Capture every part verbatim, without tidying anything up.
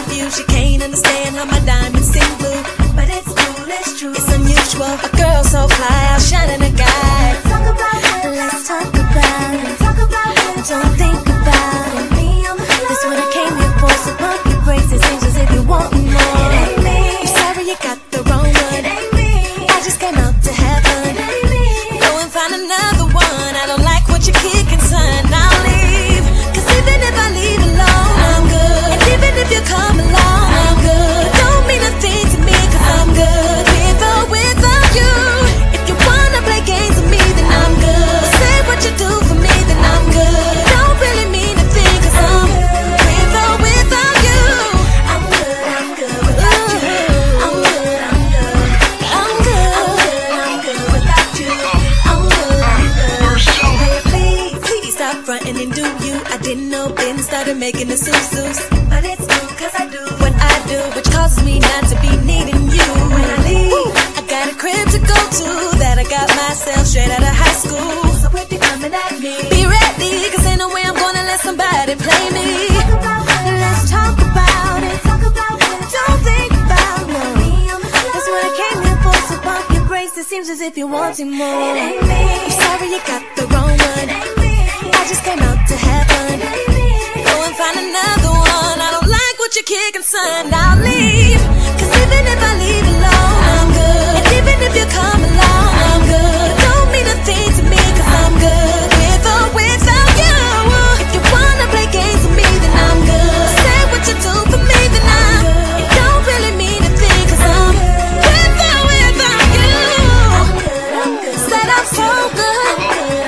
love you. She can't understand how my diamonds sing blue. But it's cool, it's true, it's unusual. A girl so fly, outshining a guy. Let's talk about it, let's talk about it. Talk about it, don't think about it. That's what I came here for, so pump your brakes. It seems as if you want more. It ain't me, I'm sorry you got the wrong one. It ain't me, I just came out to have fun. It ain't me, go and find another one. I don't like what you're kicking, son, I'll leave. Cause even if I leave alone, I'm good. And even if you come along, I'm good. Don't mean a thing to me, cause I'm good. With or without you, if you wanna play games with me, then I'm good. Say what you do for me, then I'm good. Don't really mean a thing, cause I'm with or without you. I'm good, I'm good without you. I'm good, I'm good. I'm good, I'm good, I'm good without you. I'm good, I'm good. Hey, please, please stop fronting and do you. I didn't know Ben started making the susus. But it's cool, cause I do what I do, which causes me not to be needing you. When I leave, I got a crib to go to that I got myself straight out of high school. So if you're coming at me, be ready, cause ain't no way I'm gonna let somebody play me. Let's talk about it. Talk about it. Don't think about me. That's what I came here for, so pump your brakes. It seems as if you're wanting more. It ain't me, I'm sorry you got the wrong one. It ain't me, I just came out to have fun. It ain't me, go and find another one. I don't like what you're kicking, son, I'll leave. Cause even if I leave alone, I'm good. And even if you come along, I'm good. Don't mean a thing to me, cause I'm good. With or without you, if you wanna play games with me, then I'm good. Say what you do for me, then I'm good. It don't really mean a thing, cause I'm with or without you. I'm good, I'm good. Said I'm so good.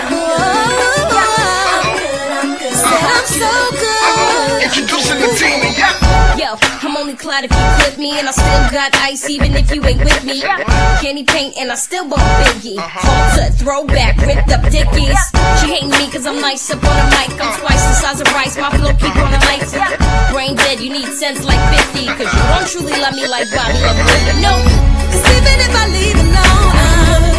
I'm good, I'm good. Said I'm so good. Introducing the team, yeah. Yo, I'm only glad if you clip me, and I still got ice even if you ain't with me. Candy paint and I still want Biggie. Halter, throwback, ripped up dickies. She hating me cause I'm nice up on the mic. I'm twice the size of rice, my flow keep on the lights. Brain dead, you need sense like fifty. Cause you don't truly love me like Bobby ever did. No, cause even if I leave alone, I'm